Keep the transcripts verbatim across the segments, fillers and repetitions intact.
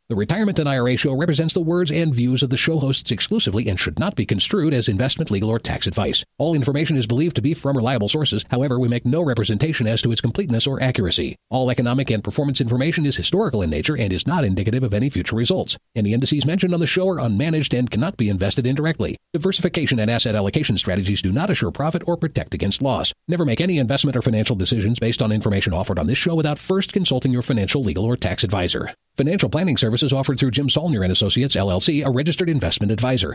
The Retirement and I R A Show represents the words and views of the show hosts exclusively and should not be construed as investment, legal, or tax advice. All information is believed to be from reliable sources. However, we make no representation as to its completeness or accuracy. All economic and performance information is historical in nature and is not indicative of any future results. Any indices mentioned on the show are unmanaged and cannot be invested indirectly. Diversification and asset allocation strategies do not assure profit or protect against loss. Never make any investment or financial decisions based on information offered on this show without first consulting your financial, legal, or tax advisor. Financial planning services offered through Jim Saulnier and Associates, L L C, a registered investment advisor.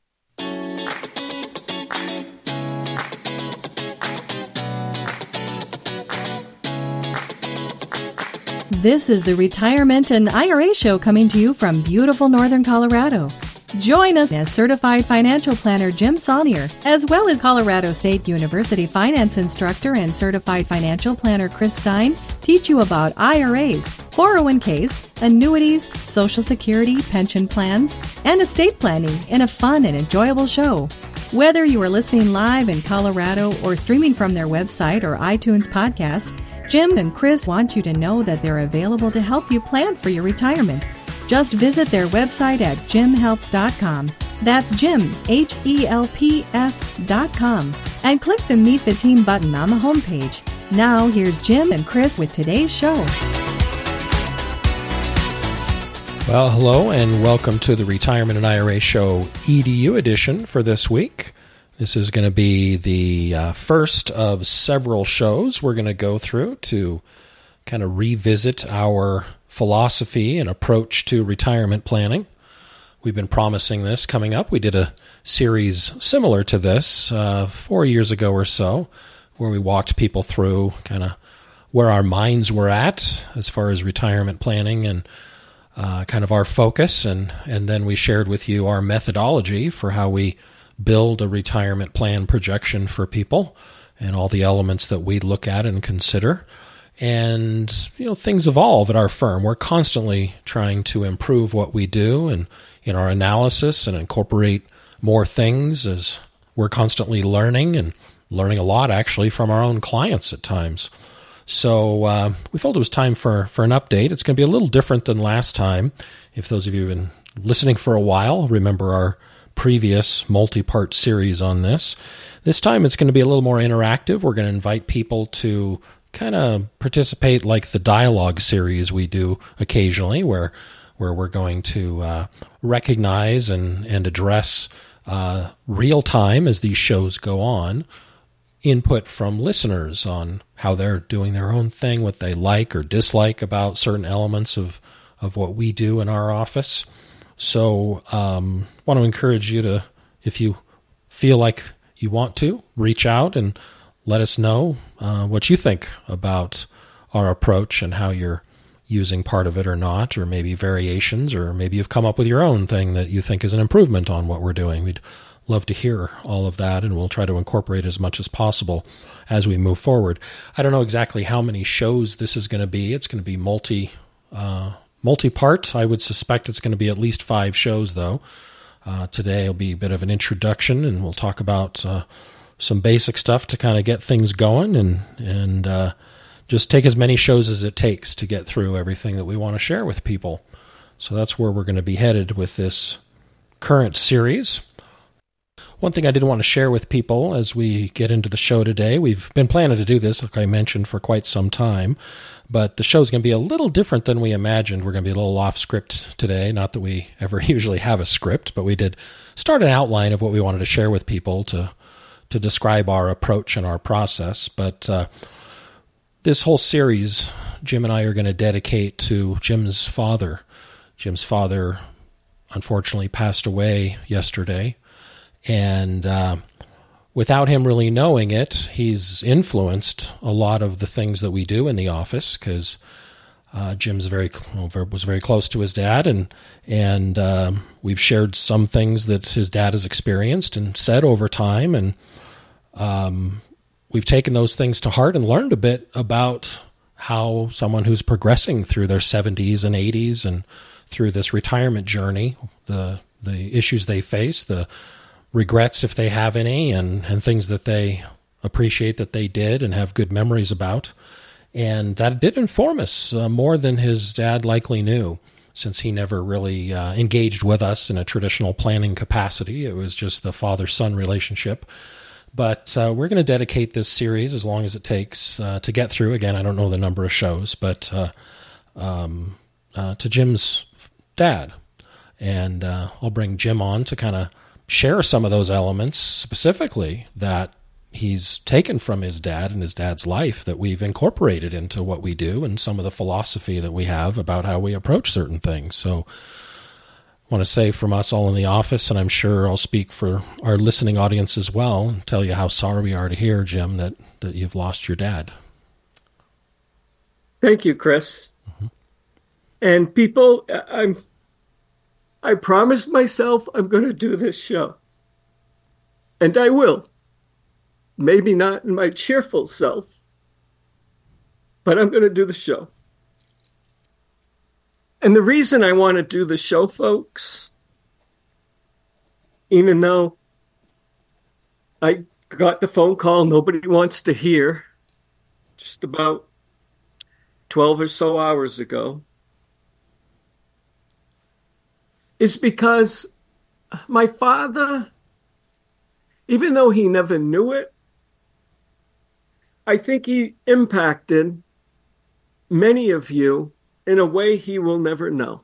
This is the Retirement and I R A Show coming to you from beautiful Northern Colorado. Join us as Certified Financial Planner Jim Saulnier, as well as Colorado State University Finance Instructor and Certified Financial Planner Chris Stein, teach you about I R As, four oh one k's, annuities, Social Security, pension plans, and estate planning in a fun and enjoyable show. Whether you are listening live in Colorado or streaming from their website or iTunes podcast, Jim and Chris want you to know that they're available to help you plan for your retirement. Just visit their website at jim helps dot com. That's Jim, H E L P S dot com. And click the Meet the Team button on the homepage. Now, here's Jim and Chris with today's show. Well, hello and welcome to the Retirement and I R A Show E D U edition for this week. This is going to be the uh, first of several shows we're going to go through to kind of revisit our philosophy and approach to retirement planning. We've been promising this coming up. We did a series similar to this uh, four years ago or so, where we walked people through kind of where our minds were at as far as retirement planning and uh, kind of our focus. And, and then we shared with you our methodology for how we build a retirement plan projection for people and all the elements that we look at and consider. And, you know, things evolve at our firm. We're constantly trying to improve what we do and in our analysis and incorporate more things as we're constantly learning and learning a lot actually from our own clients at times. So uh, we felt it was time for, for an update. It's going to be a little different than last time. If those of you have been listening for a while, remember our previous multi-part series on this. This time it's going to be a little more interactive. We're going to invite people to kind of participate like the dialogue series we do occasionally, where where we're going to uh, recognize and, and address uh, real time as these shows go on, input from listeners on how they're doing their own thing, what they like or dislike about certain elements of, of what we do in our office. So um, I want to encourage you to, if you feel like you want to, reach out and let us know uh, what you think about our approach and how you're using part of it or not, or maybe variations, or maybe you've come up with your own thing that you think is an improvement on what we're doing. We'd love to hear all of that, and we'll try to incorporate as much as possible as we move forward. I don't know exactly how many shows this is going to be. It's going to be multi, uh, multi-part. I would suspect it's going to be at least five shows, though. Uh, today will be a bit of an introduction, and we'll talk about uh, some basic stuff to kind of get things going and and uh, just take as many shows as it takes to get through everything that we want to share with people. So that's where we're going to be headed with this current series. One thing I did want to share with people as we get into the show today, we've been planning to do this, like I mentioned, for quite some time, but the show's going to be a little different than we imagined. We're going to be a little off script today. Not that we ever usually have a script, but we did start an outline of what we wanted to share with people to to describe our approach and our process. But uh, this whole series, Jim and I are going to dedicate to Jim's father. Jim's father, unfortunately, passed away yesterday. And uh, without him really knowing it, he's influenced a lot of the things that we do in the office, because uh, Jim's very was very close to his dad, and and um, we've shared some things that his dad has experienced and said over time, and um, we've taken those things to heart and learned a bit about how someone who's progressing through their seventies and eighties and through this retirement journey, the the issues they face, the regrets if they have any, and, and things that they appreciate that they did and have good memories about. And that did inform us uh, more than his dad likely knew since he never really uh, engaged with us in a traditional planning capacity. It was just the father-son relationship. But uh, we're going to dedicate this series, as long as it takes uh, to get through. Again, I don't know the number of shows, but uh, um, uh, to Jim's dad. And uh, I'll bring Jim on to kind of share some of those elements specifically that he's taken from his dad and his dad's life that we've incorporated into what we do, and some of the philosophy that we have about how we approach certain things. So I want to say from us all in the office, and I'm sure I'll speak for our listening audience as well, and tell you how sorry we are to hear, Jim, that, that you've lost your dad. Thank you, Chris. Mm-hmm. And people, I'm, I promised myself I'm going to do this show. And I will. Maybe not in my cheerful self, but I'm going to do the show. And the reason I want to do the show, folks, even though I got the phone call nobody wants to hear just about twelve or so hours ago, is because my father, even though he never knew it, I think he impacted many of you in a way he will never know.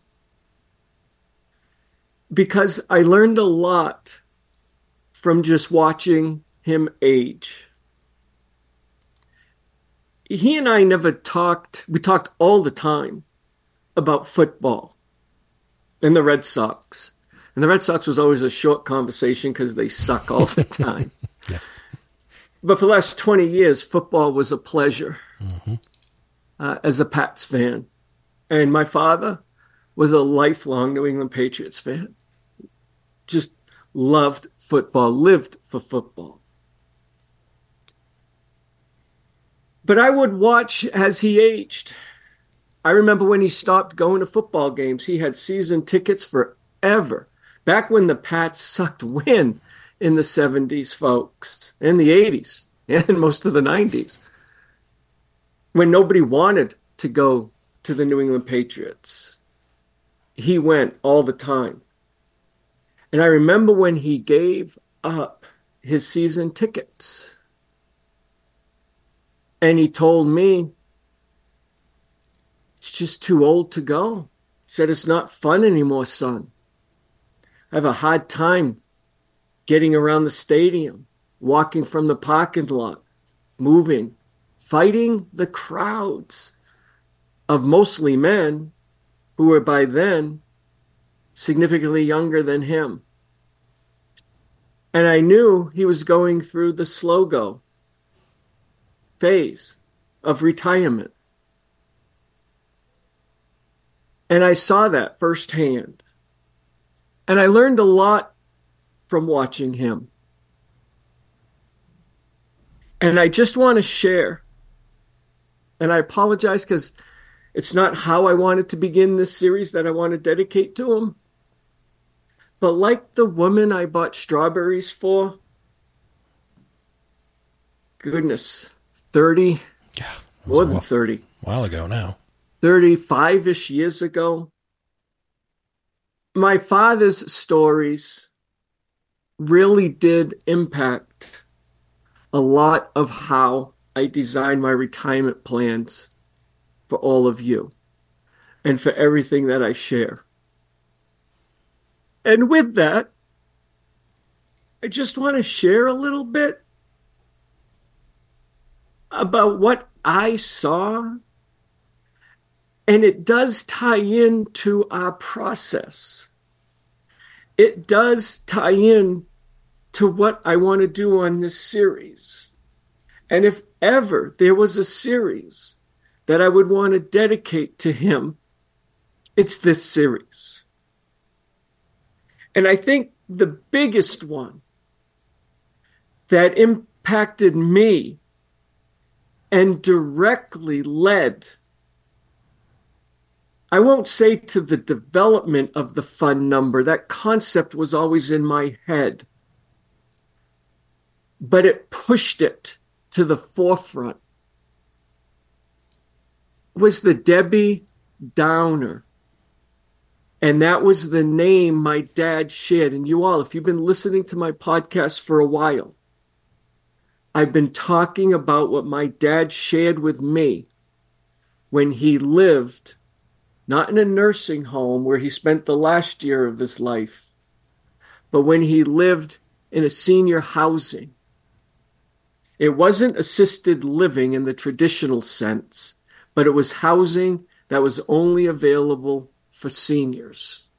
Because I learned a lot from just watching him age. He and I never talked, we talked all the time about football and the Red Sox. And the Red Sox was always a short conversation because they suck all the time. Yeah. But for the last twenty years, football was a pleasure mm-hmm. uh, as a Pats fan. And my father was a lifelong New England Patriots fan. Just loved football, lived for football. But I would watch as he aged. I remember when he stopped going to football games. He had season tickets forever. Back when the Pats sucked wind in the seventies, folks, in the eighties, and most of the nineties. When nobody wanted to go to the New England Patriots, he went all the time. And I remember when he gave up his season tickets. And he told me, it's just too old to go. He said, it's not fun anymore, son. I have a hard time getting around the stadium, walking from the parking lot, moving, fighting the crowds of mostly men who were by then significantly younger than him. And I knew he was going through the slow-go phase of retirement. And I saw that firsthand. And I learned a lot from watching him. And I just want to share, and I apologize because it's not how I wanted to begin this series that I want to dedicate to him. But like the woman I bought strawberries for, goodness, thirty, yeah, more than thirty. A while ago now. thirty-five-ish years ago. My father's stories really did impact a lot of how I designed my retirement plans for all of you and for everything that I share. And with that, I just want to share a little bit about what I saw. And it does tie into our process. It does tie in to what I want to do on this series. And if ever there was a series that I would want to dedicate to him, it's this series. And I think the biggest one that impacted me and directly led, I won't say to the development of the fund number, that concept was always in my head, but it pushed it to the forefront, was the Debbie Downer And that was the name my dad shared. And you all, if you've been listening to my podcast for a while, I've been talking about what my dad shared with me when he lived, not in a nursing home where he spent the last year of his life, but when he lived in a senior housing. It wasn't assisted living in the traditional sense, but it was housing that was only available for seniors.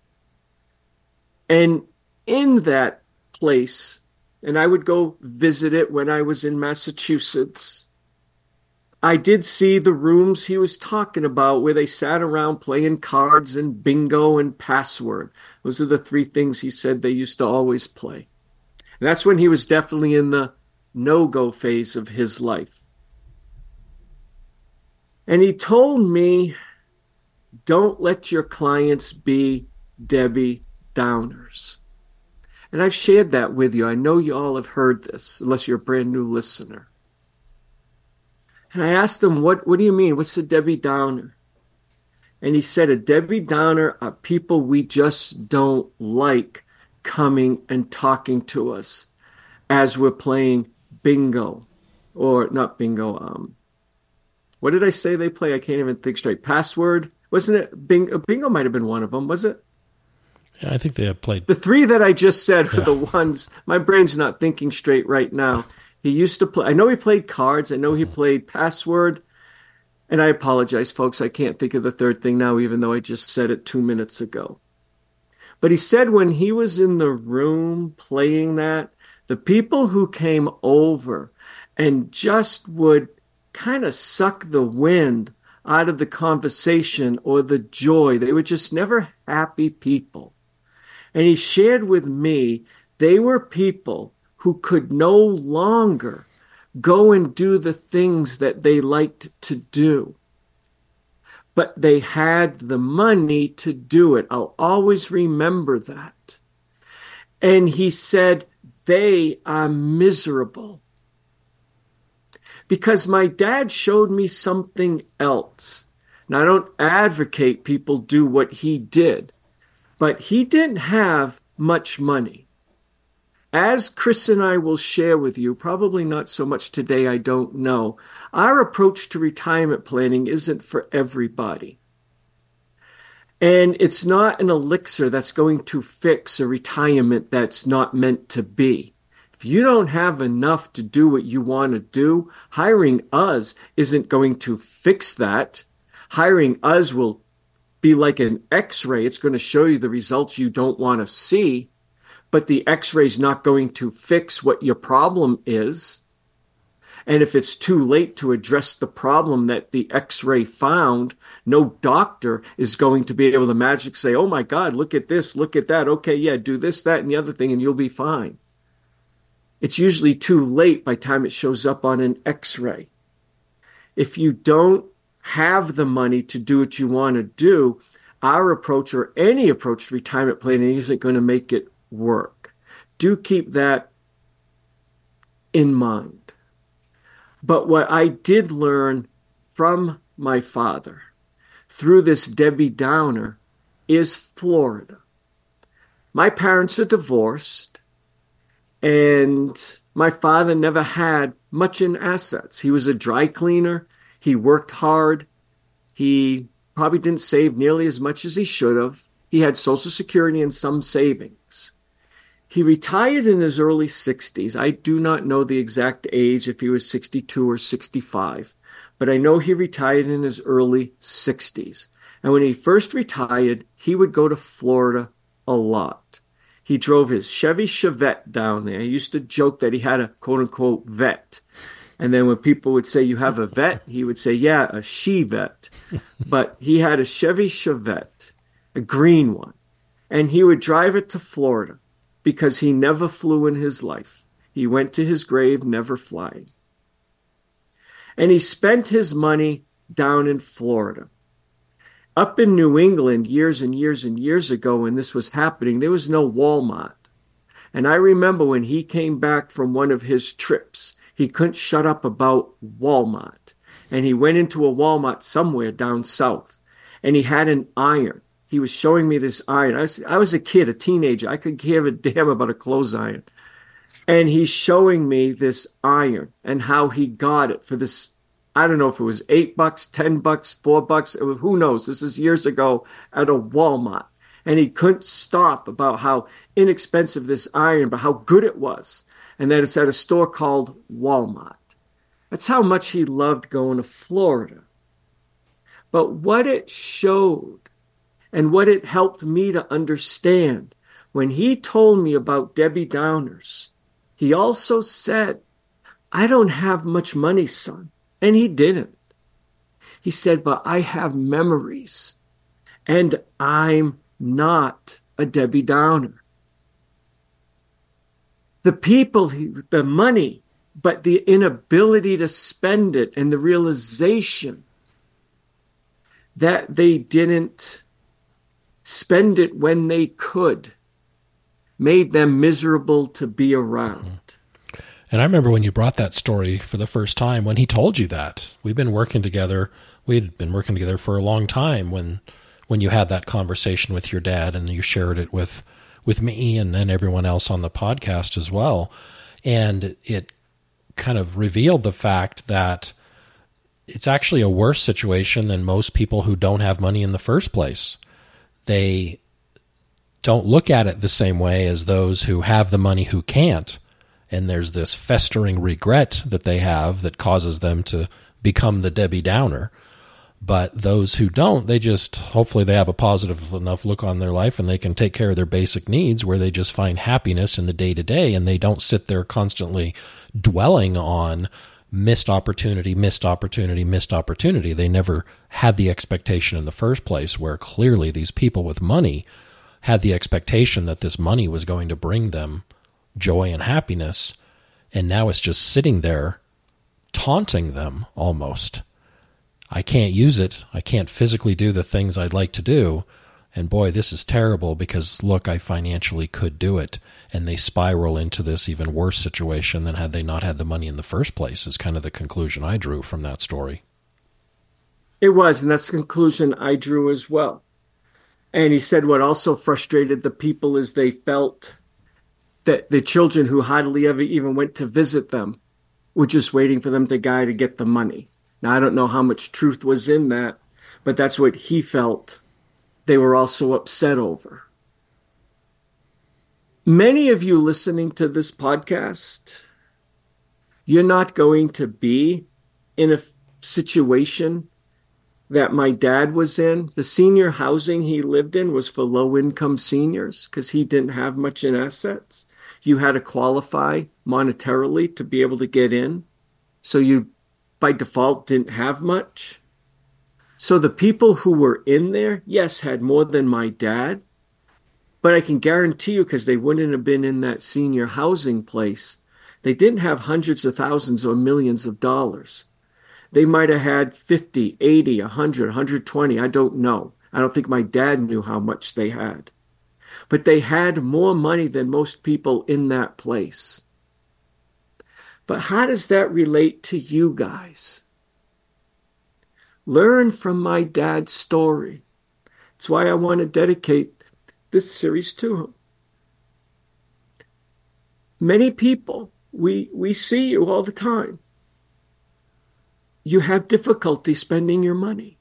And in that place, and I would go visit it when I was in Massachusetts, I did see the rooms he was talking about where they sat around playing cards and bingo and password. Those are the three things he said they used to always play. And that's when he was definitely in the no-go phase of his life. And he told me, don't let your clients be Debbie Downers. And I've shared that with you. I know you all have heard this, unless you're a brand new listener. And I asked him, what, what do you mean? What's a Debbie Downer? And he said, a Debbie Downer are people we just don't like coming and talking to us as we're playing bingo. Or not bingo. Um, what did I say they play? I can't even think straight. Password? Wasn't it? Bingo, bingo might have been one of them, was it? Yeah, I think they have played. The three that I just said were Yeah. the ones, my brain's not thinking straight right now. He used to play, I know he played cards. I know he played password. And I apologize, folks. I can't think of the third thing now, even though I just said it two minutes ago. But he said when he was in the room playing that, the people who came over and just would kind of suck the wind out of the conversation or the joy, they were just never happy people. And he shared with me, they were people who could no longer go and do the things that they liked to do. But they had the money to do it. I'll always remember that. And he said, they are miserable. Because my dad showed me something else. Now, I don't advocate people do what he did, but he didn't have much money. As Chris and I will share with you, probably not so much today, I don't know, our approach to retirement planning isn't for everybody. And it's not an elixir that's going to fix a retirement that's not meant to be. If you don't have enough to do what you want to do, hiring us isn't going to fix that. Hiring us will be like an X-ray. It's going to show you the results you don't want to see. But the X-ray is not going to fix what your problem is. And if it's too late to address the problem that the X-ray found, no doctor is going to be able to magically say, oh my God, look at this, look at that. Okay, yeah, do this, that, and the other thing, and you'll be fine. It's usually too late by the time it shows up on an X-ray. If you don't have the money to do what you want to do, our approach or any approach to retirement planning isn't going to make it work. Do keep that in mind. But what I did learn from my father through this Debbie Downer is Florida. My parents are divorced, and my father never had much in assets. He was a dry cleaner. He worked hard. He probably didn't save nearly as much as he should have. He had Social Security and some savings. He retired in his early sixties. I do not know the exact age, if he was sixty-two or sixty-five, but I know he retired in his early sixties. And when he first retired, he would go to Florida a lot. He drove his Chevy Chevette down there. He used to joke that he had a quote-unquote vet. And then when people would say, you have a vet? He would say, yeah, a she-vet. But he had a Chevy Chevette, a green one. And he would drive it to Florida because he never flew in his life. He went to his grave never flying. And he spent his money down in Florida. Up in New England, years and years and years ago when this was happening, there was no Walmart. And I remember when he came back from one of his trips, he couldn't shut up about Walmart. And he went into a Walmart somewhere down south. And he had an iron. he was showing me this iron. I was, I was a kid, a teenager. I could give a damn about a clothes iron. And he's showing me this iron and how he got it for this. I don't know if it was eight bucks, ten bucks, four bucks. It was, who knows? This is years ago at a Walmart. And he couldn't stop about how inexpensive this iron, but how good it was. And that it's at a store called Walmart. That's how much he loved going to Florida. But what it showed and what it helped me to understand, when he told me about Debbie Downers, he also said, I don't have much money, son. And he didn't. He said, but I have memories. And I'm not a Debbie Downer. The people, the money, but the inability to spend it and the realization that they didn't spend it when they could made them miserable to be around. Mm-hmm. And I remember when you brought that story for the first time, when he told you that. We've been working together. We'd been working together for a long time when when you had that conversation with your dad and you shared it with, with me and then everyone else on the podcast as well. And it kind of revealed the fact that it's actually a worse situation than most people who don't have money in the first place. They don't look at it the same way as those who have the money who can't. And there's this festering regret that they have that causes them to become the Debbie Downer. But those who don't, they just, hopefully they have a positive enough look on their life and they can take care of their basic needs where they just find happiness in the day-to-day and they don't sit there constantly dwelling on missed opportunity, missed opportunity, missed opportunity. They never had the expectation in the first place, where clearly these people with money had the expectation that this money was going to bring them joy and happiness, and now it's just sitting there taunting them almost. I can't use it. I can't physically do the things I'd like to do. And boy, this is terrible because, look, I financially could do it. And they spiral into this even worse situation than had they not had the money in the first place, is kind of the conclusion I drew from that story. It was, and that's the conclusion I drew as well. And he said what also frustrated the people is they felt that the children who hardly ever even went to visit them were just waiting for them to guy to get the money. Now, I don't know how much truth was in that, but that's what he felt they were also upset over. Many of you listening to this podcast, you're not going to be in a situation that my dad was in. The senior housing he lived in was for low-income seniors because he didn't have much in assets. You had to qualify monetarily to be able to get in. So you, by default, didn't have much. So the people who were in there, yes, had more than my dad. But I can guarantee you, because they wouldn't have been in that senior housing place, they didn't have hundreds of thousands or millions of dollars. They might have had fifty, eighty, one hundred, one hundred twenty. I don't know. I don't think my dad knew how much they had. But they had more money than most people in that place. But how does that relate to you guys? Learn from my dad's story. That's why I want to dedicate this series to him. Many people, we, we see you all the time. You have difficulty spending your money.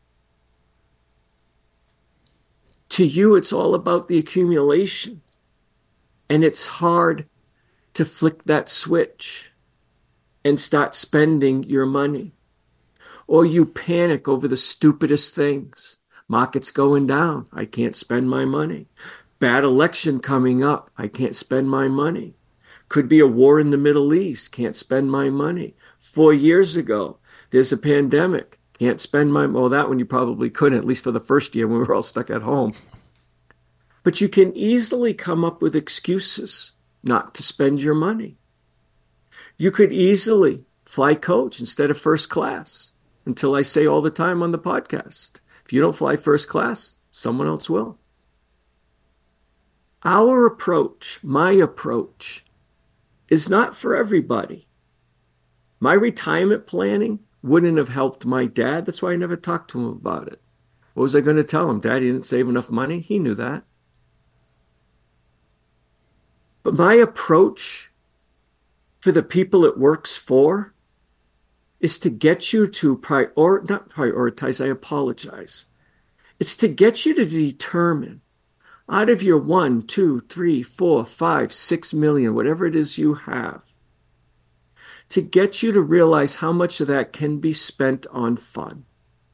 To you, it's all about the accumulation. And it's hard to flick that switch and start spending your money. Or you panic over the stupidest things. Market's going down. I can't spend my money. Bad election coming up. I can't spend my money. Could be a war in the Middle East. Can't spend my money. Four years ago, there's a pandemic. Can't spend my... Well, that one you probably couldn't, at least for the first year when we were all stuck at home. But you can easily come up with excuses not to spend your money. You could easily fly coach instead of first class, until I say all the time on the podcast, if you don't fly first class, someone else will. Our approach, my approach, is not for everybody. My retirement planning wouldn't have helped my dad. That's why I never talked to him about it. What was I going to tell him? Daddy didn't save enough money? He knew that. But my approach for the people it works for is to get you to prior, not prioritize, I apologize. It's to get you to determine out of your one, two, three, four, five, six million, whatever it is you have, to get you to realize how much of that can be spent on fun.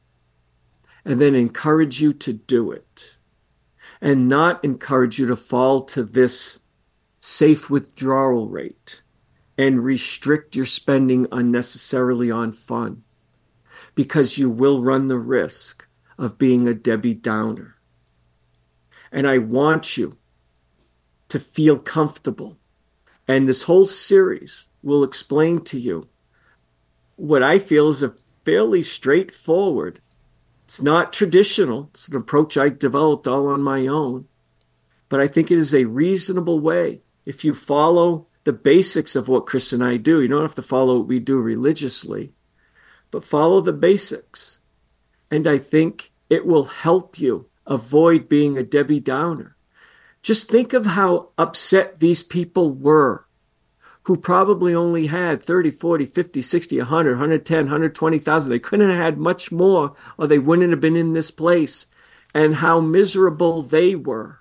And then encourage you to do it. And not encourage you to fall to this safe withdrawal rate and restrict your spending unnecessarily on fun, because you will run the risk of being a Debbie Downer. And I want you to feel comfortable. And this whole series will explain to you what I feel is a fairly straightforward, it's not traditional, it's an approach I developed all on my own, but I think it is a reasonable way. If you follow the basics of what Chris and I do, you don't have to follow what we do religiously, but follow the basics. And I think it will help you avoid being a Debbie Downer. Just think of how upset these people were who probably only had thirty, forty, fifty, sixty, one hundred, one hundred ten, one hundred twenty thousand. They couldn't have had much more or they wouldn't have been in this place, and how miserable they were.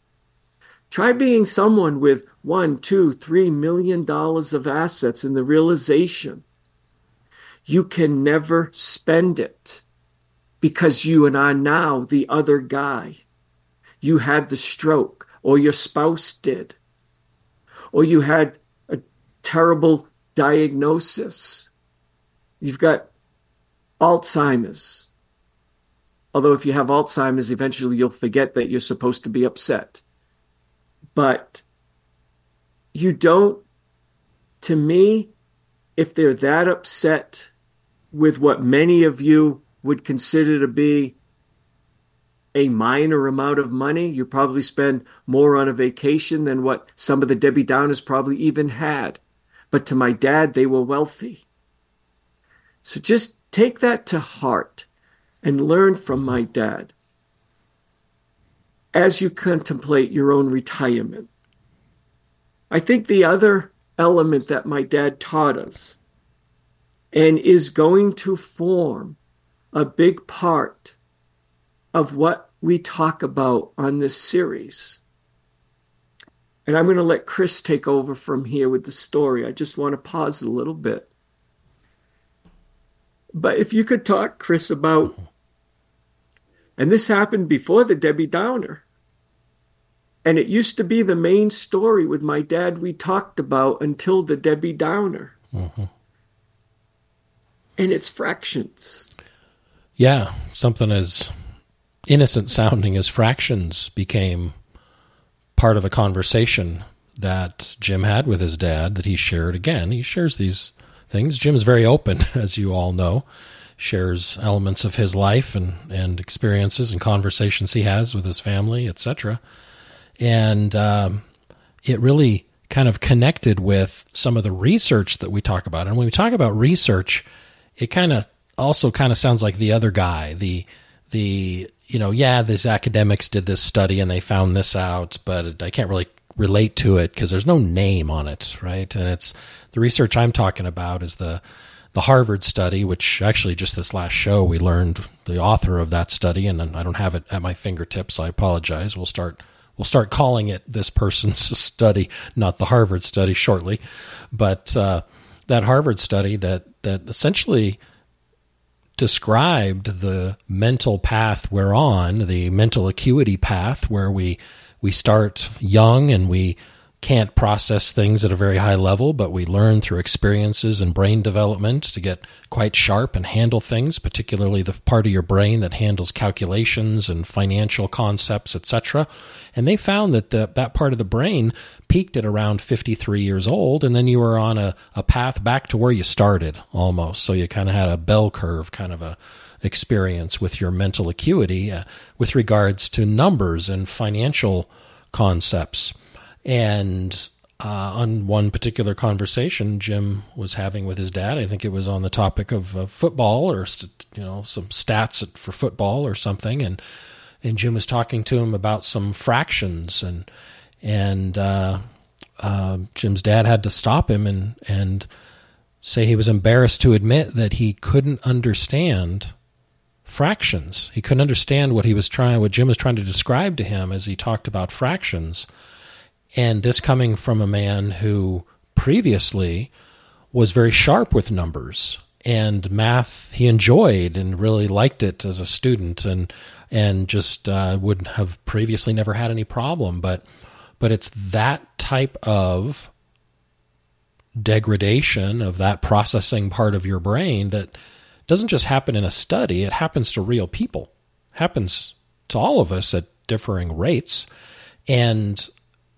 Try being someone with one, two, three million dollars of assets in the realization you can never spend it because you and are now the other guy. You had the stroke, or your spouse did, or you had a terrible diagnosis. You've got Alzheimer's. Although if you have Alzheimer's, eventually you'll forget that you're supposed to be upset. But you don't, to me, if they're that upset with what many of you would consider to be a minor amount of money, you probably spend more on a vacation than what some of the Debbie Downers probably even had. But to my dad, they were wealthy. So just take that to heart and learn from my dad as you contemplate your own retirement. I think the other element that my dad taught us and is going to form a big part of what we talk about on this series. And I'm going to let Chris take over from here with the story. I just want to pause a little bit. But if you could talk, Chris, about, and this happened before the Debbie Downer, and it used to be the main story with my dad we talked about until the Debbie Downer. Mm-hmm. And it's fractions. Yeah, something as innocent sounding as fractions became part of a conversation that Jim had with his dad that he shared. Again, he shares these things. Jim's very open, as you all know, shares elements of his life and, and experiences and conversations he has with his family, et cetera. And um, it really kind of connected with some of the research that we talk about. And when we talk about research, it kind of also kind of sounds like the other guy, the, the, you know, yeah, these academics did this study and they found this out, but I can't really relate to it because there's no name on it, right? And it's the research I'm talking about is the, the Harvard study, which actually just this last show, we learned the author of that study, and I don't have it at my fingertips, so I apologize. We'll start We'll start calling it this person's study, not the Harvard study, shortly. But uh, that Harvard study that that essentially described the mental path we're on, the mental acuity path, where we we start young and we can't process things at a very high level, but we learn through experiences and brain development to get quite sharp and handle things, particularly the part of your brain that handles calculations and financial concepts, et cetera. And they found that the, that part of the brain peaked at around fifty-three years old, and then you were on a, a path back to where you started almost. So you kind of had a bell curve kind of a experience with your mental acuity uh, with regards to numbers and financial concepts. And uh, on one particular conversation Jim was having with his dad, I think it was on the topic of uh, football or st- you know some stats for football or something, and and Jim was talking to him about some fractions, and and uh, uh, Jim's dad had to stop him and and say he was embarrassed to admit that he couldn't understand fractions. He couldn't understand what he was trying, what Jim was trying to describe to him as he talked about fractions. And this coming from a man who previously was very sharp with numbers, and math he enjoyed and really liked it as a student, and and just uh, would have previously never had any problem. But but it's that type of degradation of that processing part of your brain that doesn't just happen in a study, it happens to real people. It happens to all of us at differing rates. And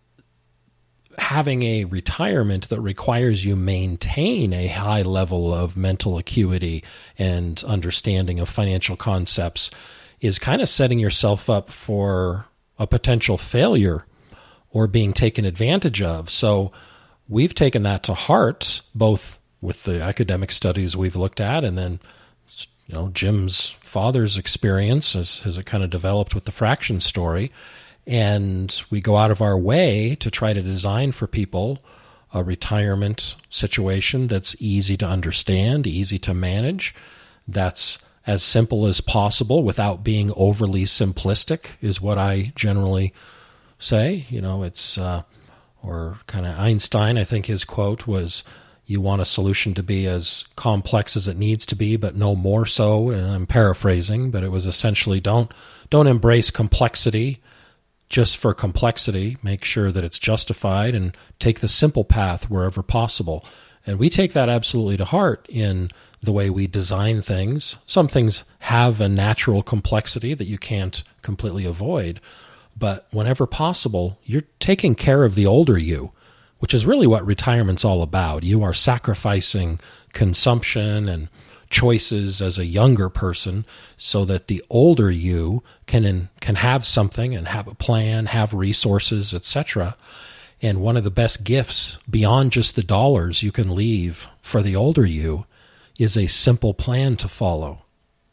having a retirement that requires you maintain a high level of mental acuity and understanding of financial concepts is kind of setting yourself up for a potential failure or being taken advantage of. So we've taken that to heart, both with the academic studies we've looked at, and then, you know, Jim's father's experience as, as it kind of developed with the fraction story. And we go out of our way to try to design for people a retirement situation that's easy to understand, easy to manage, that's as simple as possible without being overly simplistic, is what I generally say. You know, it's, uh, or kind of Einstein, I think his quote was, you want a solution to be as complex as it needs to be, but no more so. And I'm paraphrasing, but it was essentially don't don't embrace complexity just for complexity. Make sure that it's justified and take the simple path wherever possible. And we take that absolutely to heart in the way we design things. Some things have a natural complexity that you can't completely avoid, but whenever possible, you're taking care of the older you, which is really what retirement's all about. You are sacrificing consumption and choices as a younger person so that the older you can can have something and have a plan, have resources, et cetera. And one of the best gifts beyond just the dollars you can leave for the older you is a simple plan to follow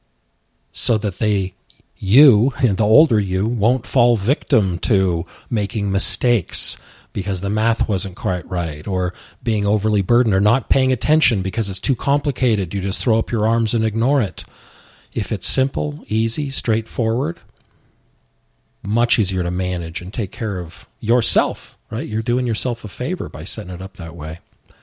so that they you, the older you, won't fall victim to making mistakes because the math wasn't quite right, or being overly burdened, or not paying attention because it's too complicated. You just throw up your arms and ignore it. If it's simple, easy, straightforward, much easier to manage and take care of yourself, right? You're doing yourself a favor by setting it up that way.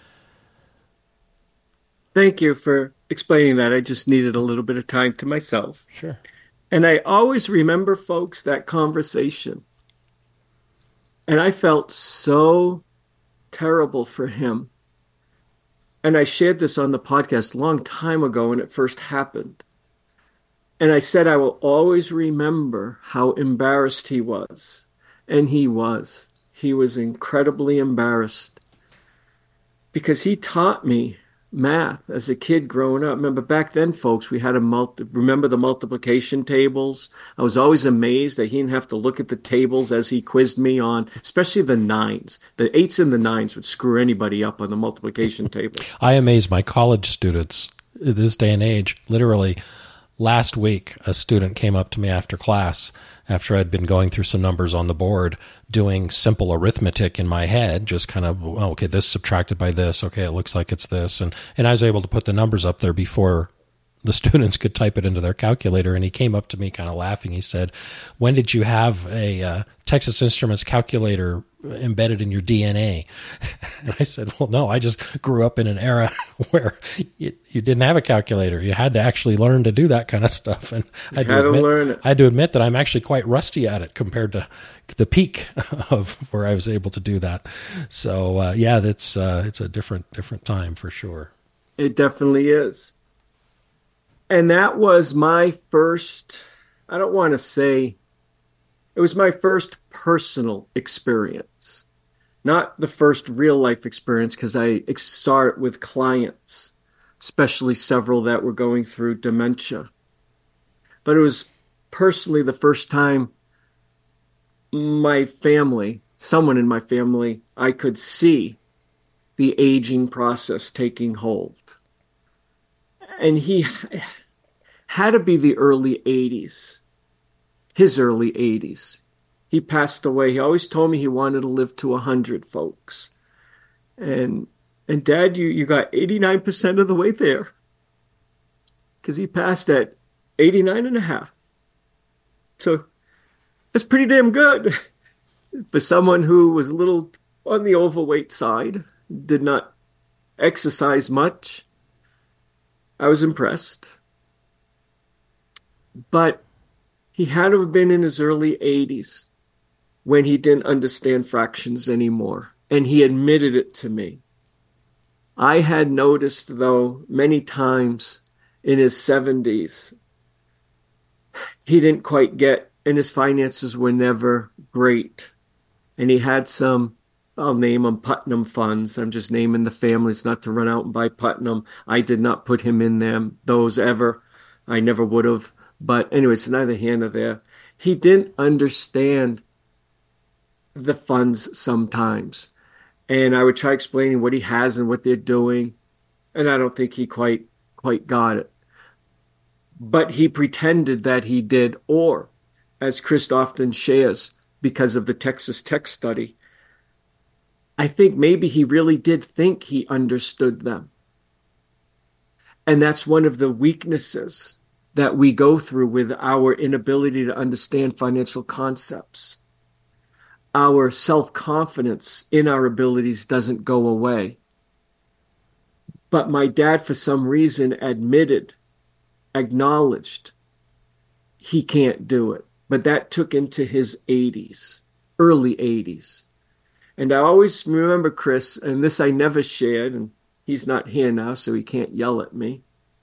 Thank you for explaining that. I just needed a little bit of time to myself. Sure. And I always remember, folks, that conversation. And I felt so terrible for him. And I shared this on the podcast a long time ago when it first happened. And I said I will always remember how embarrassed he was. And he was. He was incredibly embarrassed. Because he taught me math as a kid growing up. Remember back then, folks, we had a multi, remember the multiplication tables? I was always amazed that he didn't have to look at the tables as he quizzed me on, especially the nines. The eights and the nines would screw anybody up on the multiplication table. I amaze my college students in this day and age. Literally, last week, a student came up to me after class, after I'd been going through some numbers on the board, doing simple arithmetic in my head, just kind of, oh, okay, this subtracted by this, okay, it looks like it's this. And, and I was able to put the numbers up there before the students could type it into their calculator. And he came up to me kind of laughing. He said, when did you have a uh, Texas Instruments calculator embedded in your D N A? And I said, well, no, I just grew up in an era where you, you didn't have a calculator. You had to actually learn to do that kind of stuff. And I had, had to, admit, to learn it. I had to admit that I'm actually quite rusty at it compared to the peak of where I was able to do that. So uh, yeah, that's uh, it's a different different time for sure. It definitely is. And that was my first, I don't want to say, it was my first personal experience, not the first real life experience, because I saw it with clients, especially several that were going through dementia. But it was personally the first time my family someone in my family, I could see the aging process taking hold. And he had to be the early eighties, his early eighties. He passed away. He always told me he wanted to live to one hundred, folks. And and Dad, you, you got eighty-nine percent of the way there. Because he passed at eighty-nine and a half. So that's pretty damn good for someone who was a little on the overweight side, did not exercise much. I was impressed. But he had to have been in his early eighties when he didn't understand fractions anymore. And he admitted it to me. I had noticed, though, many times in his seventies, he didn't quite get, and his finances were never great. And he had some, I'll name them Putnam funds. I'm just naming the families, not to run out and buy Putnam. I did not put him in them, those ever. I never would have. But anyways, it's neither here nor there. He didn't understand the funds sometimes. And I would try explaining what he has and what they're doing. And I don't think he quite quite got it. But he pretended that he did. Or, as Chris often shares, because of the Texas Tech study, I think maybe he really did think he understood them. And that's one of the weaknesses that we go through with our inability to understand financial concepts. Our self-confidence in our abilities doesn't go away. But my dad, for some reason, admitted, acknowledged he can't do it. But that took into his eighties, early eighties. And I always remember Chris, and this I never shared, and he's not here now, so he can't yell at me.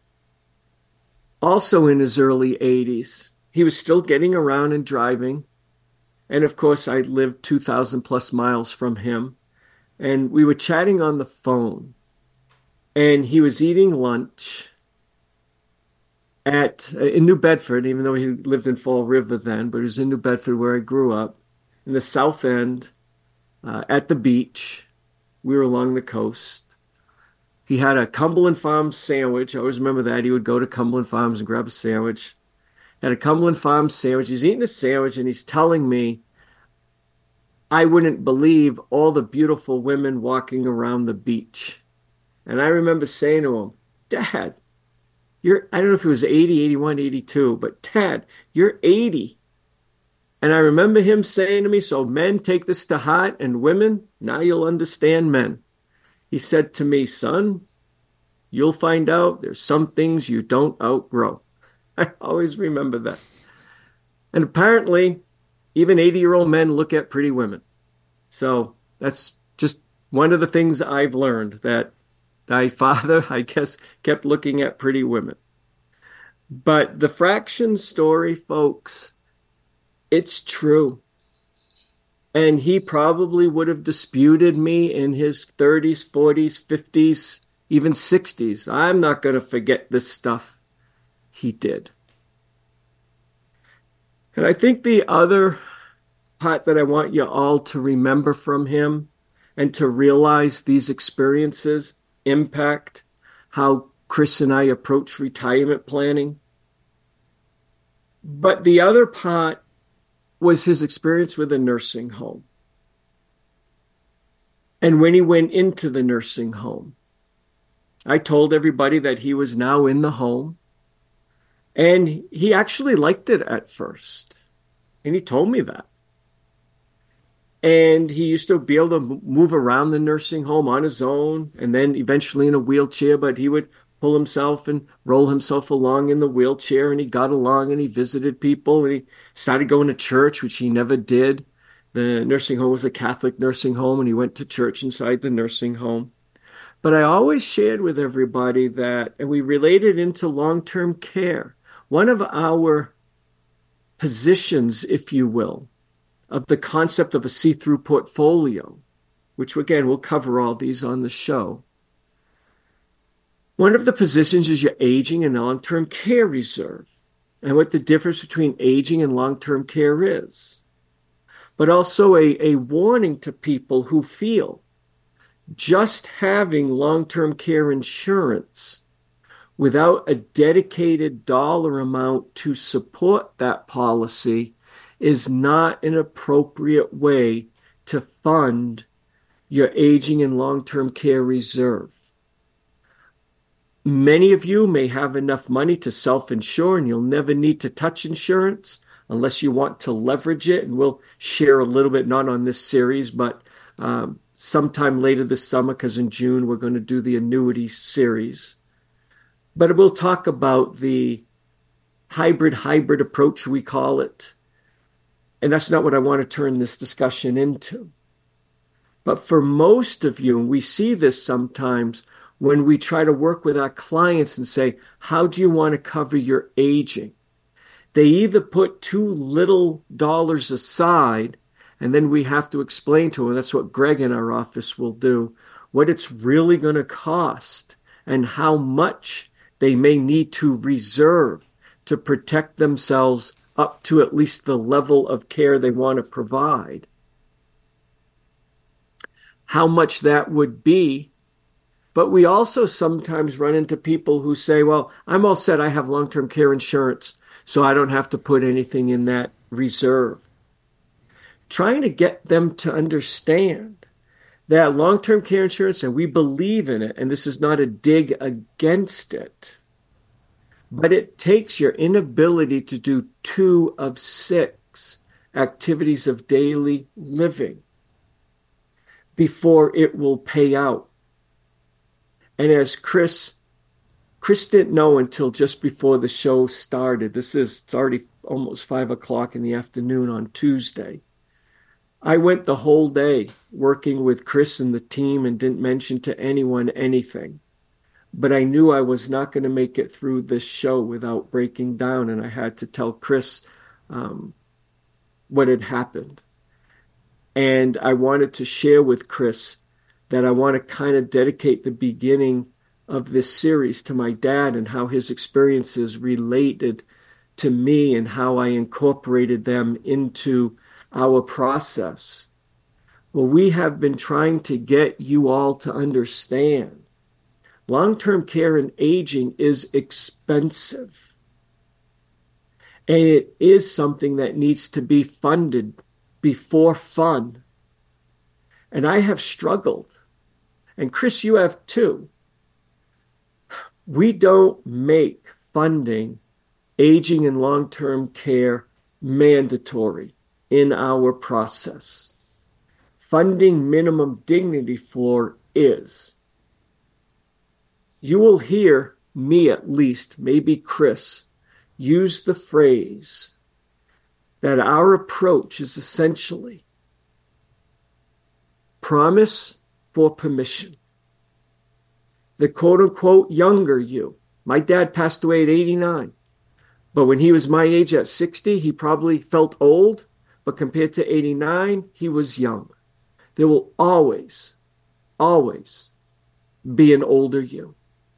Also in his early eighties, he was still getting around and driving. And of course, I lived two thousand plus miles from him. And we were chatting on the phone. And he was eating lunch at in New Bedford, even though he lived in Fall River then, but it was in New Bedford where I grew up, in the South End, uh, at the beach. We were along the coast. He had a Cumberland Farms sandwich. I always remember that. He would go to Cumberland Farms and grab a sandwich. Had a Cumberland Farms sandwich. He's eating a sandwich and he's telling me, I wouldn't believe all the beautiful women walking around the beach. And I remember saying to him, Dad, you're, I don't know if it was eighty, eighty-one, eighty-two, but Dad, you're eighty. And I remember him saying to me, so men take this to heart, and women, now you'll understand men. He said to me, son, you'll find out there's some things you don't outgrow. I always remember that. And apparently, even eighty-year-old men look at pretty women. So that's just one of the things I've learned, that my father, I guess, kept looking at pretty women. But the fraction story, folks, it's true. And he probably would have disputed me in his thirties, forties, fifties, even sixties. I'm not going to forget this stuff. He did. And I think the other part that I want you all to remember from him and to realize these experiences impact how Chris and I approach retirement planning. But the other part was his experience with a nursing home. And when he went into the nursing home, I told everybody that he was now in the home. And he actually liked it at first. And he told me that. And he used to be able to move around the nursing home on his own, and then eventually in a wheelchair, but he would pull himself and roll himself along in the wheelchair, and he got along and he visited people, and he started going to church, which he never did. The nursing home was a Catholic nursing home, and he went to church inside the nursing home. But I always shared with everybody that, and we related into long-term care, one of our positions, if you will, of the concept of a see-through portfolio, which again, we'll cover all these on the show. One of the positions is your aging and long-term care reserve, and what the difference between aging and long-term care is. but also a, a warning to people who feel just having long-term care insurance without a dedicated dollar amount to support that policy is not an appropriate way to fund your aging and long-term care reserve. Many of you may have enough money to self-insure, and you'll never need to touch insurance unless you want to leverage it. And we'll share a little bit, not on this series, but um, sometime later this summer, because in June we're going to do the annuity series. But we'll talk about the hybrid hybrid approach, we call it. And that's not what I want to turn this discussion into. But for most of you, and we see this sometimes when we try to work with our clients and say, how do you want to cover your aging? They either put too little dollars aside, and then we have to explain to them, that's what Greg in our office will do, what it's really going to cost and how much they may need to reserve to protect themselves up to at least the level of care they want to provide. How much that would be. But we also sometimes run into people who say, well, I'm all set. I have long-term care insurance, so I don't have to put anything in that reserve. Trying to get them to understand that long-term care insurance, and we believe in it, and this is not a dig against it, but it takes your inability to do two of six activities of daily living before it will pay out. And as Chris, Chris didn't know until just before the show started, this is, it's already almost five o'clock in the afternoon on Tuesday. I went the whole day working with Chris and the team and didn't mention to anyone anything. But I knew I was not going to make it through this show without breaking down, and I had to tell Chris um, what had happened. And I wanted to share with Chris that I want to kind of dedicate the beginning of this series to my dad and how his experiences related to me and how I incorporated them into our process. Well, we have been trying to get you all to understand long-term care and aging is expensive. And it is something that needs to be funded before fun. And I have struggled. And Chris, you have too. We don't make funding aging and long-term care mandatory in our process. Funding minimum dignity floor is. You will hear me, at least, maybe Chris, use the phrase that our approach is essentially promise for permission. The quote-unquote younger you. My dad passed away at eighty-nine. But when he was my age at sixty, he probably felt old. But compared to eighty-nine, he was young. There will always, always be an older you.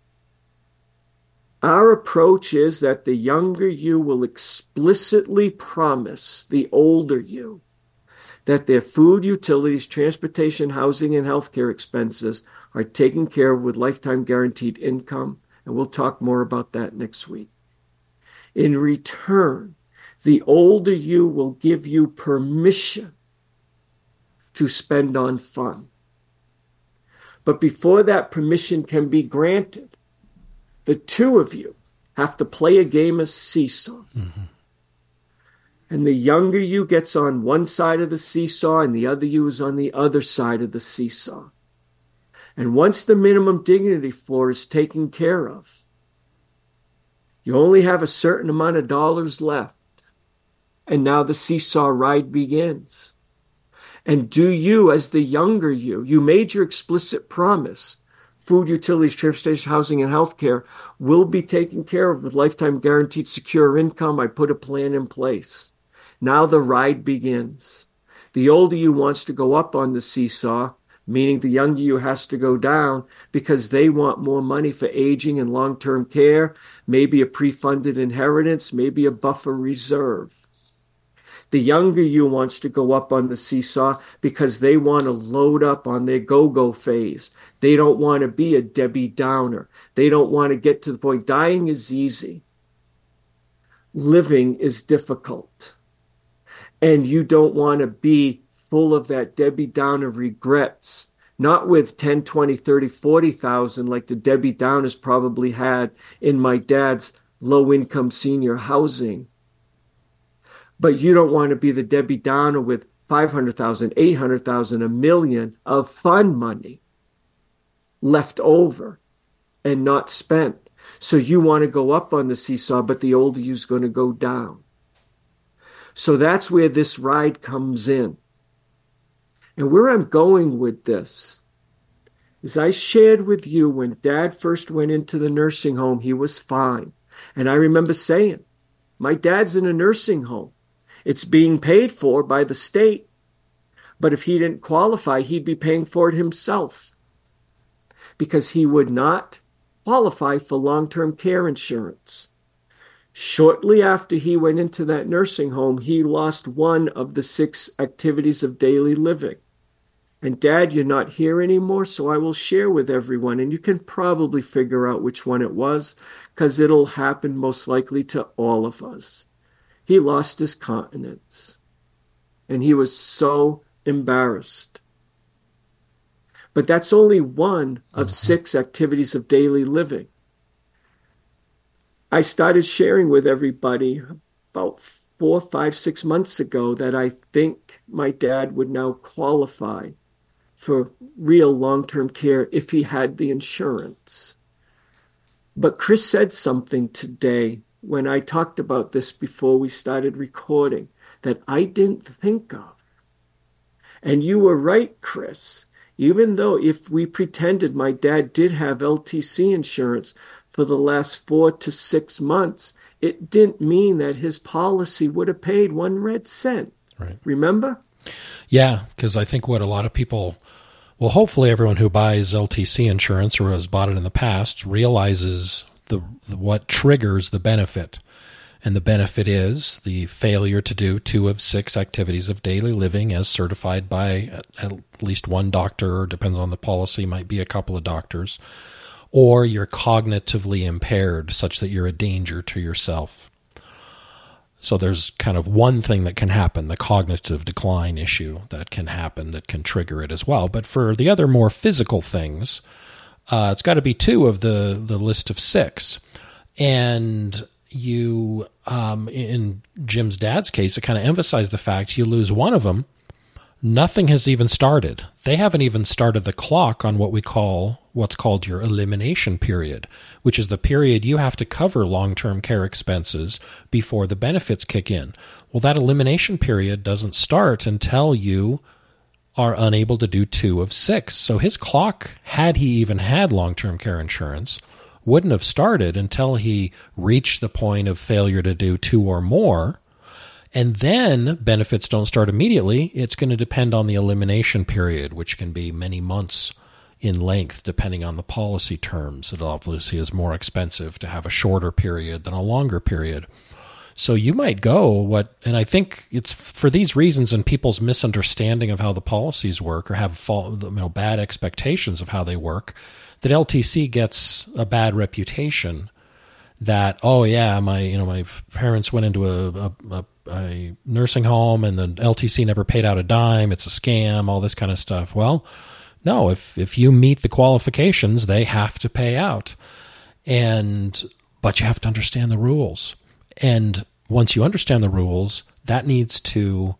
Our approach is that the younger you will explicitly promise the older you that their food, utilities, transportation, housing, and healthcare expenses are taken care of with lifetime guaranteed income. And we'll talk more about that next week. In return, the older you will give you permission to spend on fun. But before that permission can be granted, the two of you have to play a game of seesaw. Mm-hmm. And the younger you gets on one side of the seesaw and the other you is on the other side of the seesaw. And once the minimum dignity floor is taken care of, you only have a certain amount of dollars left. And now the seesaw ride begins. And do you, as the younger you, you made your explicit promise, food, utilities, transportation, housing, and healthcare will be taken care of with lifetime guaranteed secure income. I put a plan in place. Now the ride begins. The older you wants to go up on the seesaw, meaning the younger you has to go down because they want more money for aging and long-term care, maybe a pre-funded inheritance, maybe a buffer reserve. The younger you wants to go up on the seesaw because they want to load up on their go-go phase. They don't want to be a Debbie Downer. They don't want to get to the point. Dying is easy. Living is difficult. And you don't want to be full of that Debbie Downer regrets. Not with ten, twenty, thirty, forty thousand like the Debbie Downers probably had in my dad's low-income senior housing. But you don't want to be the Debbie Downer with five hundred thousand, eight hundred thousand, a million of fun money left over and not spent. So you want to go up on the seesaw, but the older you's going to go down. So that's where this ride comes in. And where I'm going with this is I shared with you when Dad first went into the nursing home, he was fine. And I remember saying, my dad's in a nursing home. It's being paid for by the state. But if he didn't qualify, he'd be paying for it himself because he would not qualify for long-term care insurance. Shortly after he went into that nursing home, he lost one of the six activities of daily living. And Dad, you're not here anymore, so I will share with everyone, and you can probably figure out which one it was, because it'll happen most likely to all of us. He lost his continence, and he was so embarrassed. But that's only one of mm-hmm. six activities of daily living. I started sharing with everybody about four, five, six months ago that I think my dad would now qualify for real long-term care if he had the insurance. But Chris said something today when I talked about this before we started recording that I didn't think of. And you were right, Chris. Even though if we pretended my dad did have L T C insurance for the last four to six months, it didn't mean that his policy would have paid one red cent. Right. Remember? Yeah, because I think what a lot of people, well, hopefully everyone who buys L T C insurance or has bought it in the past realizes the, the what triggers the benefit. And the benefit is the failure to do two of six activities of daily living as certified by at, at least one doctor, or depends on the policy, might be a couple of doctors, or you're cognitively impaired such that you're a danger to yourself. So there's kind of one thing that can happen, the cognitive decline issue that can happen that can trigger it as well. But for the other more physical things, uh, it's got to be two of the, the list of six. And you, um, in Jim's dad's case, it kind of emphasized the fact you lose one of them, nothing has even started. They haven't even started the clock on what we call, what's called your elimination period, which is the period you have to cover long-term care expenses before the benefits kick in. Well, that elimination period doesn't start until you are unable to do two of six. So his clock, had he even had long-term care insurance, wouldn't have started until he reached the point of failure to do two or more. And then benefits don't start immediately. It's going to depend on the elimination period, which can be many months in length, depending on the policy terms. It obviously is more expensive to have a shorter period than a longer period. So you might go what, and I think it's for these reasons and people's misunderstanding of how the policies work or have you know, bad expectations of how they work, that L T C gets a bad reputation. That, oh yeah, my you know my parents went into a, a, a, a nursing home and the L T C never paid out a dime. It's a scam, all this kind of stuff. Well, no, if if you meet the qualifications, they have to pay out, and but you have to understand the rules. And once you understand the rules, that needs to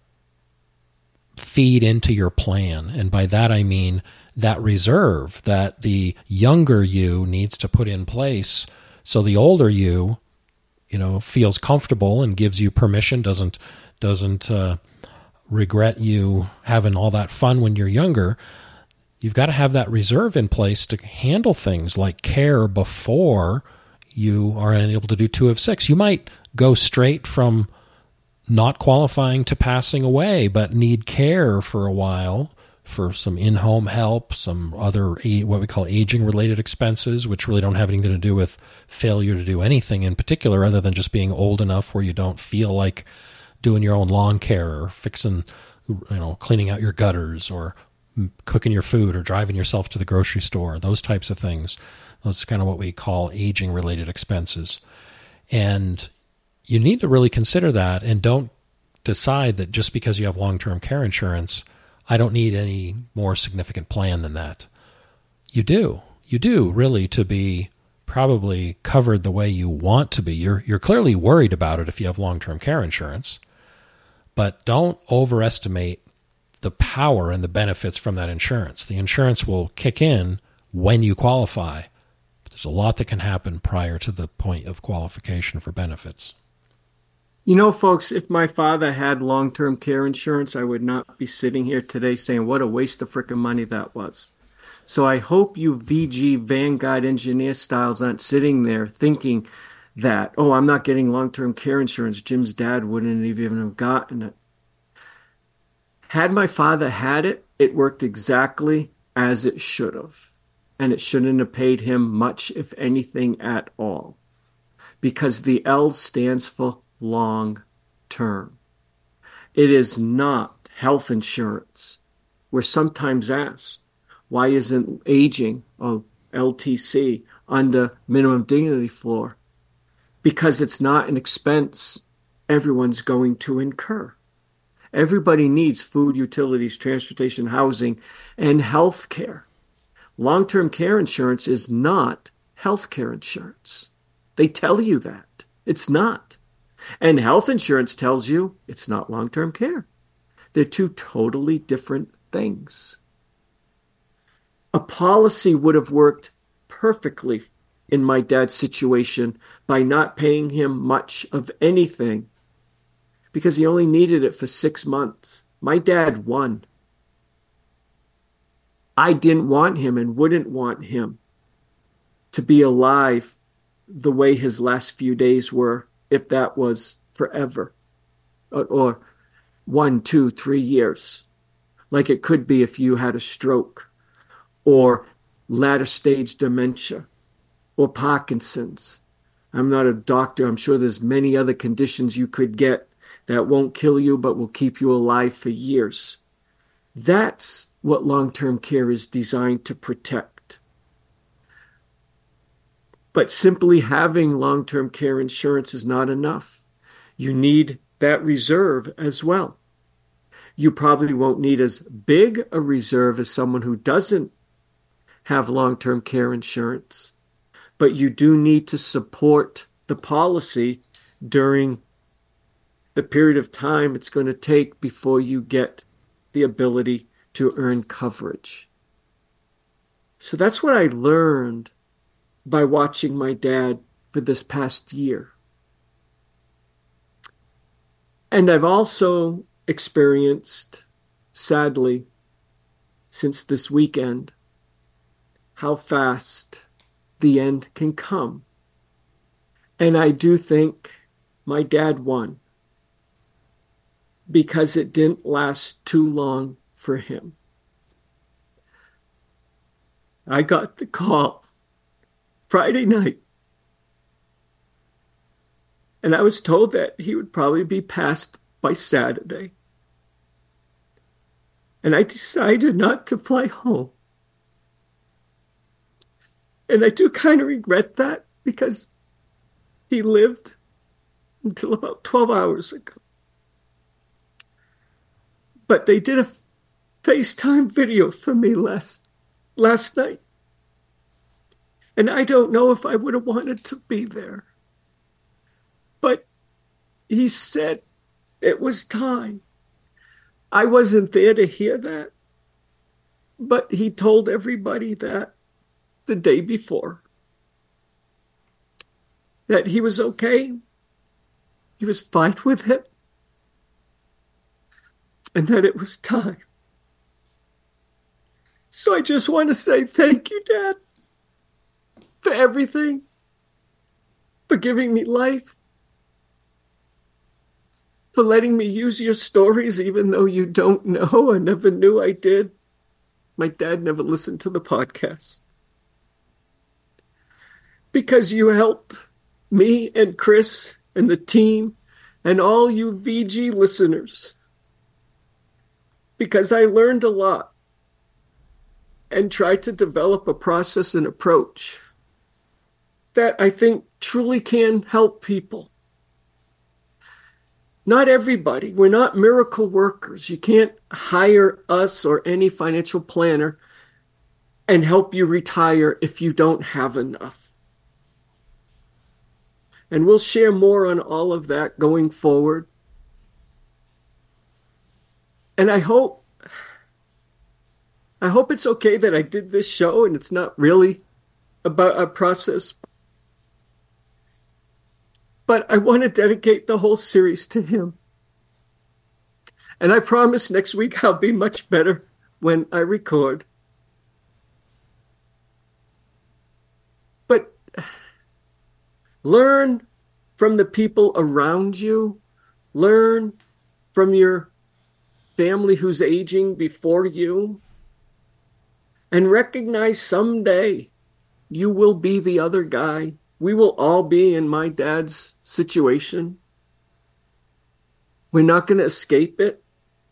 feed into your plan. And by that I mean that reserve that the younger you needs to put in place. So the older you, you know, feels comfortable and gives you permission, doesn't doesn't uh, regret you having all that fun when you're younger. You've got to have that reserve in place to handle things like care before you are unable to do two of six. You might go straight from not qualifying to passing away, but need care for a while for some in-home help, some other what we call aging-related expenses, which really don't have anything to do with failure to do anything in particular other than just being old enough where you don't feel like doing your own lawn care or fixing, you know, cleaning out your gutters or cooking your food or driving yourself to the grocery store, those types of things. Those are kind of what we call aging-related expenses. And you need to really consider that, and don't decide that just because you have long-term care insurance, I don't need any more significant plan than that. You do. You do, really, to be probably covered the way you want to be. You're you're clearly worried about it if you have long-term care insurance, but don't overestimate the power and the benefits from that insurance. The insurance will kick in when you qualify, but there's a lot that can happen prior to the point of qualification for benefits. You know, folks, if my father had long-term care insurance, I would not be sitting here today saying what a waste of frickin' money that was. So I hope you V G Vanguard engineer styles aren't sitting there thinking that, oh, I'm not getting long-term care insurance. Jim's dad wouldn't even have gotten it. Had my father had it, it worked exactly as it should have. And it shouldn't have paid him much, if anything at all. Because the L stands for long term. It is not health insurance. We're sometimes asked, why isn't aging or L T C under minimum dignity floor? Because it's not an expense everyone's going to incur. Everybody needs food, utilities, transportation, housing, and health care. Long-term care insurance is not health care insurance. They tell you that. It's not. And health insurance tells you it's not long-term care. They're two totally different things. A policy would have worked perfectly in my dad's situation by not paying him much of anything because he only needed it for six months. My dad won. I didn't want him and wouldn't want him to be alive the way his last few days were, if that was forever, or, or one, two, three years, like it could be if you had a stroke or latter stage dementia or Parkinson's. I'm not a doctor. I'm sure there's many other conditions you could get that won't kill you but will keep you alive for years. That's what long-term care is designed to protect. But simply having long-term care insurance is not enough. You need that reserve as well. You probably won't need as big a reserve as someone who doesn't have long-term care insurance, but you do need to support the policy during the period of time it's going to take before you get the ability to earn coverage. So that's what I learned by watching my dad for this past year. And I've also experienced, sadly, since this weekend, how fast the end can come. And I do think my dad won because it didn't last too long for him. I got the call Friday night, and I was told that he would probably be passed by Saturday. And I decided not to fly home. And I do kind of regret that because he lived until about twelve hours ago. But they did a FaceTime video for me last, last night. And I don't know if I would have wanted to be there. But he said it was time. I wasn't there to hear that. But he told everybody that the day before. That he was okay. He was fine with it. And that it was time. So I just want to say thank you, Dad, for everything, for giving me life, for letting me use your stories even though you don't know. I never knew I did. My dad never listened to the podcast. Because you helped me and Chris and the team and all you V G listeners, because I learned a lot and tried to develop a process and approach that I think truly can help people. Not everybody. We're not miracle workers. You can't hire us or any financial planner and help you retire if you don't have enough. And we'll share more on all of that going forward. And I hope, I hope it's okay that I did this show and it's not really about a process. But I want to dedicate the whole series to him. And I promise next week I'll be much better when I record. But learn from the people around you. Learn from your family who's aging before you. And recognize someday you will be the other guy. We will all be in my dad's situation. We're not going to escape it.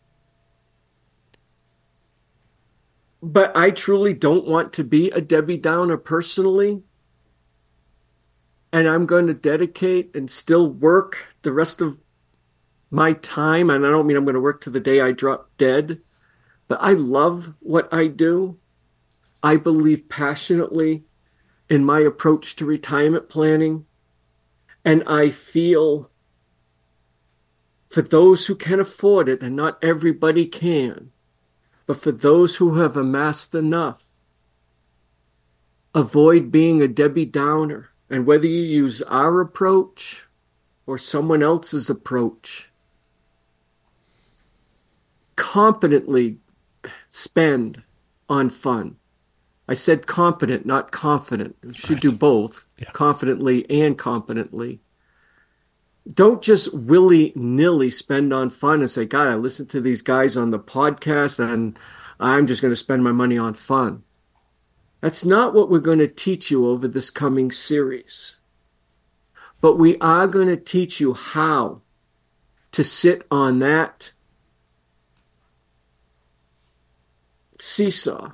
But I truly don't want to be a Debbie Downer personally. And I'm going to dedicate and still work the rest of my time. And I don't mean I'm going to work to the day I drop dead. But I love what I do. I believe passionately in my approach to retirement planning. And I feel for those who can afford it, and not everybody can, but for those who have amassed enough, avoid being a Debbie Downer. And whether you use our approach or someone else's approach, competently spend on fun. I said competent, not confident. You should right. do both, yeah. Confidently and competently. Don't just willy-nilly spend on fun and say, God, I listened to these guys on the podcast and I'm just going to spend my money on fun. That's not what we're going to teach you over this coming series. But we are going to teach you how to sit on that seesaw.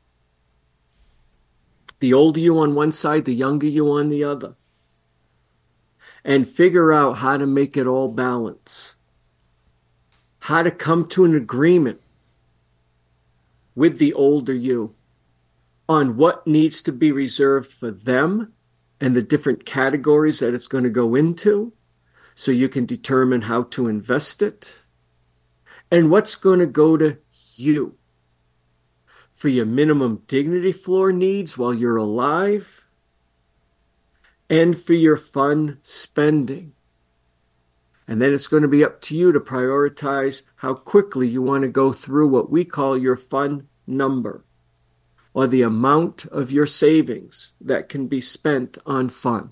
The older you on one side, the younger you on the other. And figure out how to make it all balance. How to come to an agreement with the older you on what needs to be reserved for them and the different categories that it's going to go into, so you can determine how to invest it, and what's going to go to you for your minimum dignity floor needs while you're alive, and for your fun spending. And then it's going to be up to you to prioritize how quickly you want to go through what we call your fun number, or the amount of your savings that can be spent on fun.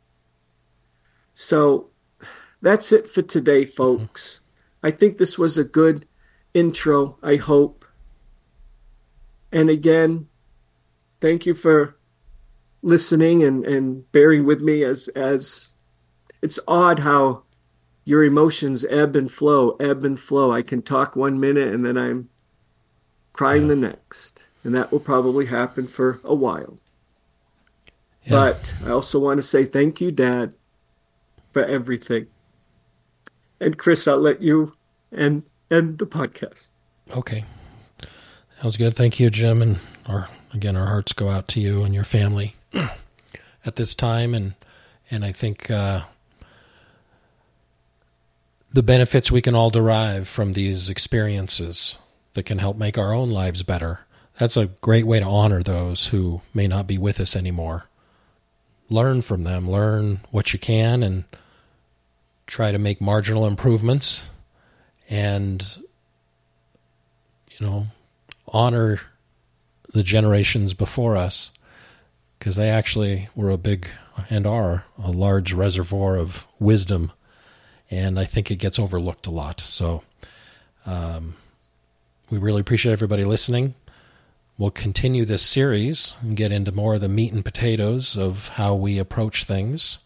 So that's it for today, folks. I think this was a good intro, I hope. And again, thank you for listening and, and bearing with me as as it's odd how your emotions ebb and flow, ebb and flow. I can talk one minute and then I'm crying yeah. the next. And that will probably happen for a while. Yeah. But I also want to say thank you, Dad, for everything. And Chris, I'll let you end, end the podcast. Okay. That was good. Thank you, Jim. And our again, our hearts go out to you and your family at this time. And, and I think uh, the benefits we can all derive from these experiences that can help make our own lives better. That's a great way to honor those who may not be with us anymore. Learn from them. Learn what you can and try to make marginal improvements and, you know, honor the generations before us, because they actually were a big and are a large reservoir of wisdom, and I think it gets overlooked a lot. So um, we really appreciate everybody listening. We'll continue this series and get into more of the meat and potatoes of how we approach things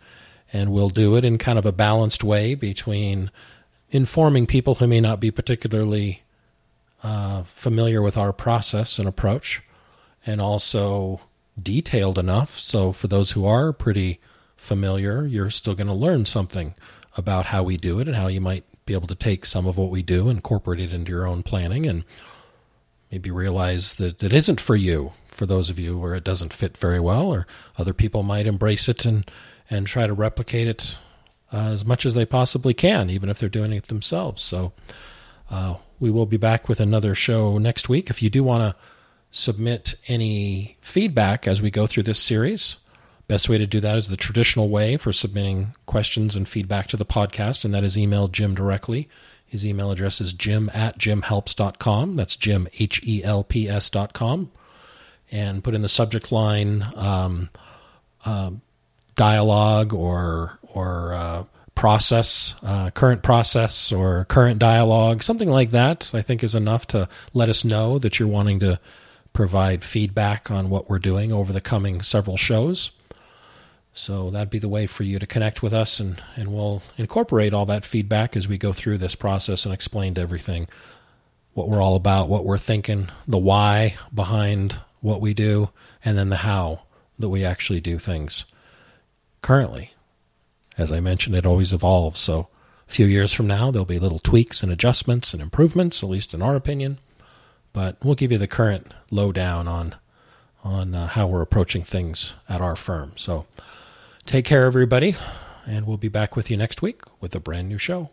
and we'll do it in kind of a balanced way between informing people who may not be particularly uh, familiar with our process and approach, and also detailed enough so for those who are pretty familiar, you're still going to learn something about how we do it and how you might be able to take some of what we do, incorporate it into your own planning, and maybe realize that it isn't for you, for those of you where it doesn't fit very well, or other people might embrace it and, and try to replicate it uh, as much as they possibly can, even if they're doing it themselves. So uh, we will be back with another show next week. If you do want to submit any feedback as we go through this series, best way to do that is the traditional way for submitting questions and feedback to the podcast, and that is email Jim directly. His email address is jim at jim helps dot com. That's Jim, H E L P S dot com. And put in the subject line um, uh, dialogue or or uh, process, uh, current process or current dialogue, something like that, I think is enough to let us know that you're wanting to provide feedback on what we're doing over the coming several shows. So that'd be the way for you to connect with us, and, and we'll incorporate all that feedback as we go through this process and explain to everything what we're all about, what we're thinking, the why behind what we do, and then the how that we actually do things. Currently, as I mentioned, it always evolves. So a few years from now, there'll be little tweaks and adjustments and improvements, at least in our opinion. But we'll give you the current lowdown on on uh, how we're approaching things at our firm. So take care, everybody, and we'll be back with you next week with a brand new show.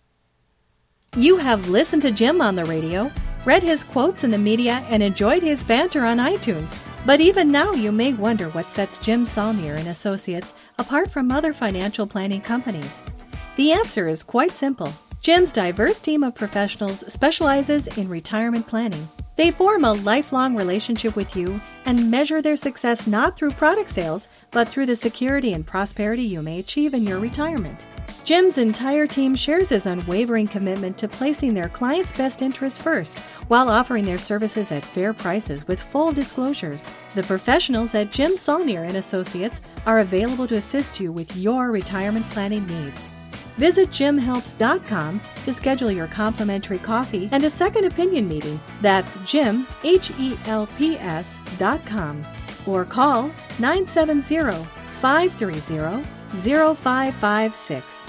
You have listened to Jim on the radio, read his quotes in the media, and enjoyed his banter on iTunes. But even now you may wonder what sets Jim Saulnier and Associates apart from other financial planning companies. The answer is quite simple. Jim's diverse team of professionals specializes in retirement planning. They form a lifelong relationship with you and measure their success not through product sales, but through the security and prosperity you may achieve in your retirement. Jim's entire team shares his unwavering commitment to placing their clients' best interests first, while offering their services at fair prices with full disclosures. The professionals at Jim Saulnier and Associates are available to assist you with your retirement planning needs. Visit jim helps dot com to schedule your complimentary coffee and a second opinion meeting. That's Jim, H E L P S dot com. Or call nine seven zero, five three zero, zero five five six.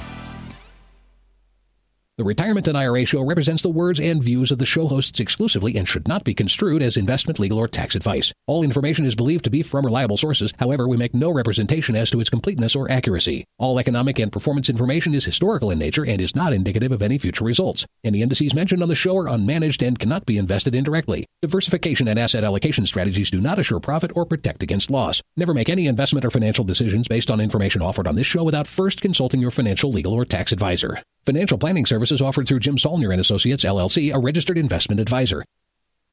The Retirement and I R A Show represents the words and views of the show hosts exclusively and should not be construed as investment, legal, or tax advice. All information is believed to be from reliable sources. However, we make no representation as to its completeness or accuracy. All economic and performance information is historical in nature and is not indicative of any future results. Any indices mentioned on the show are unmanaged and cannot be invested indirectly. Diversification and asset allocation strategies do not assure profit or protect against loss. Never make any investment or financial decisions based on information offered on this show without first consulting your financial, legal, or tax advisor. Financial planning services offered through Jim Saulnier and Associates, L L C, a registered investment advisor.